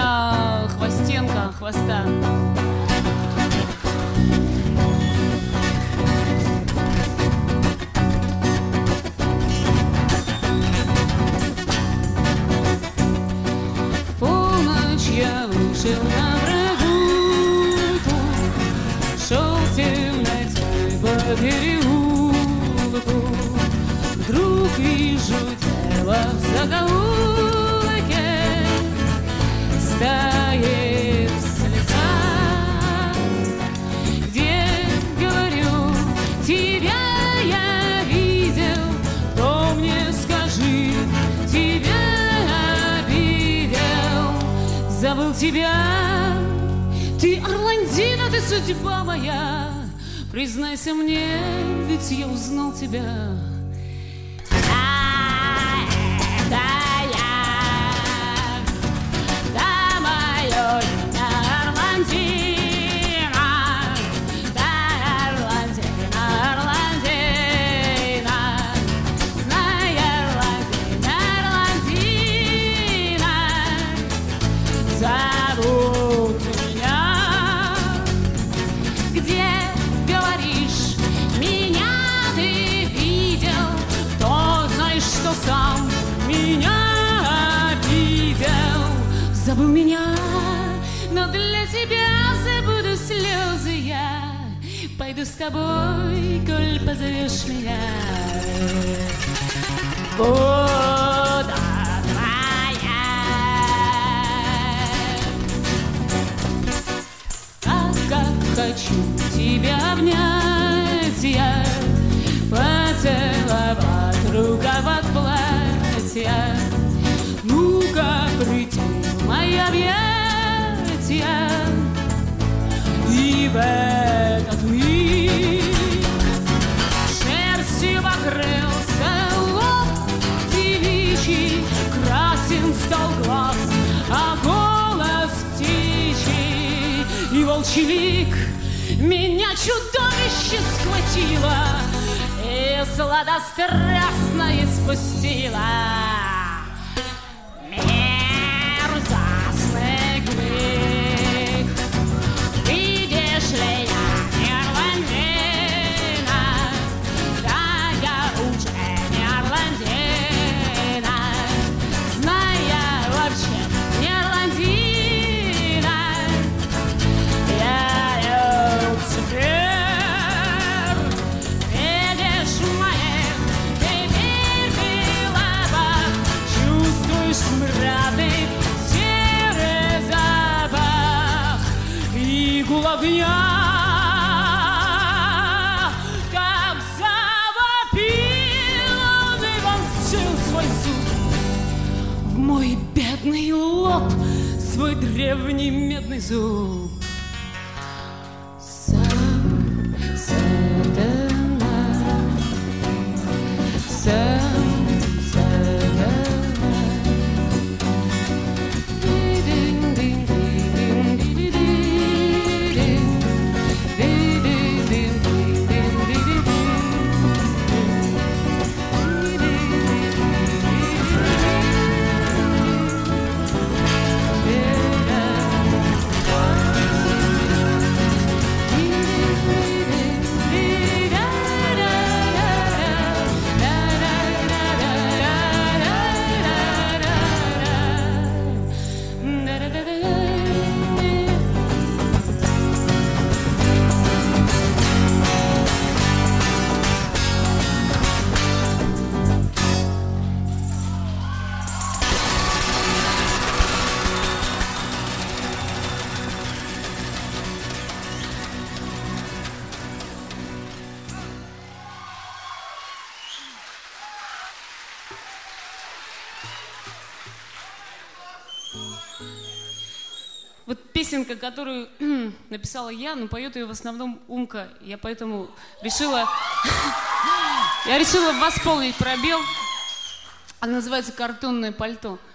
меня хвостенка, хвоста. В полночь я вышел на прогулку, шел в темноте по переулку. Вдруг вижу тело в закоулке, стоит слеза, где, говорю, тебя я видел, кто мне, скажи, тебя обидел, забыл тебя, ты Орландина, ты судьба моя, признайся мне, ведь я узнал тебя. Забыл меня, но для тебя забуду слезы я. Пойду с тобой, коль позовешь меня. Буду твоя. Как хочу тебя обнять я, поцеловать рукав от платья. Ну-ка, прийти в мои объятия, и в этот миг шерстью покрылся лоб девичий, красен стал глаз, а голос птичий, и волчий лик меня чудовище схватило и сладострастно испустило. Огня, как завопил он и вонзил свой зуб в мой бедный лоб, свой древний медный зуб. Сам сатана, сам сатана. Вот песенка, которую написала я, но поет ее в основном Умка. Я поэтому решила восполнить пробел. Она называется «Картонное пальто».